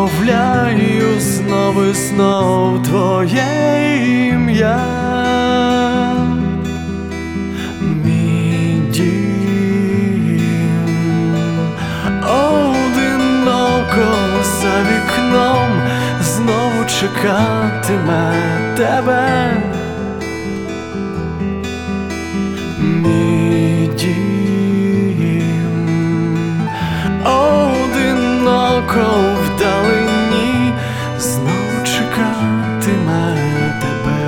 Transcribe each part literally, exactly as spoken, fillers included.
вимовляю знов і знов твоє ім'я. Мій дім одиноко за вікном знову чекатиме тебе. Мій дім одиноко вдалині знову чекатиме тебе.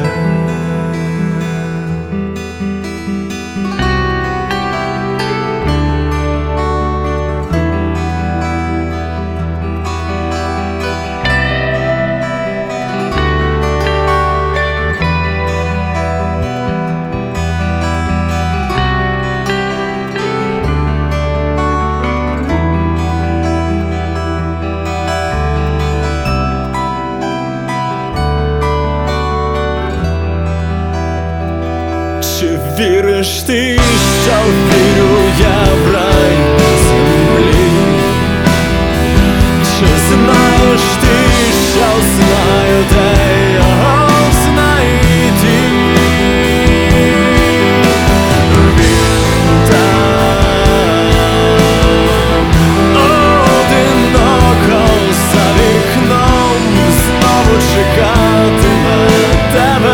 Чи віриш ти, що вірю я в рай на землі? Чи знаєш ти, що знаю, де його знайти? Він там одиноко за вікном знову чекатиме тебе.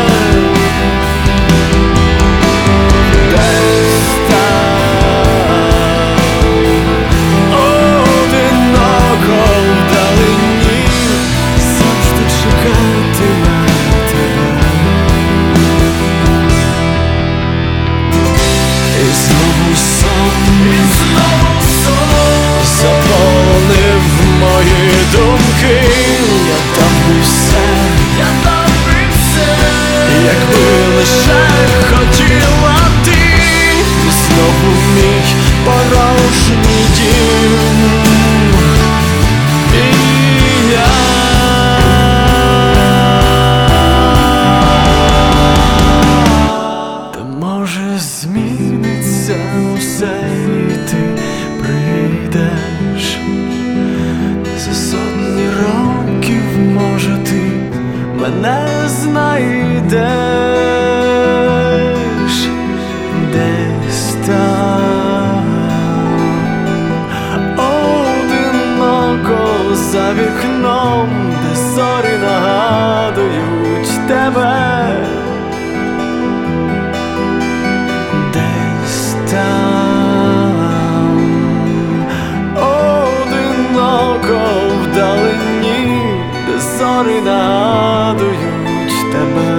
Заповнив мої думки, я дав би все, я дав би все, якби лише хотіла ти, і знову мій порожній дім. І я та може зміниться усе, і ти прийдеш за сотні років, може ти мене знайдеш десь там одиноко за вікном, де зорі нагадують тебе. Десь там одиноко вдалині, де зорі нагадують тебе.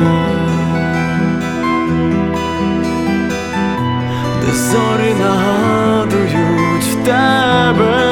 Де зорі нагадують тебе.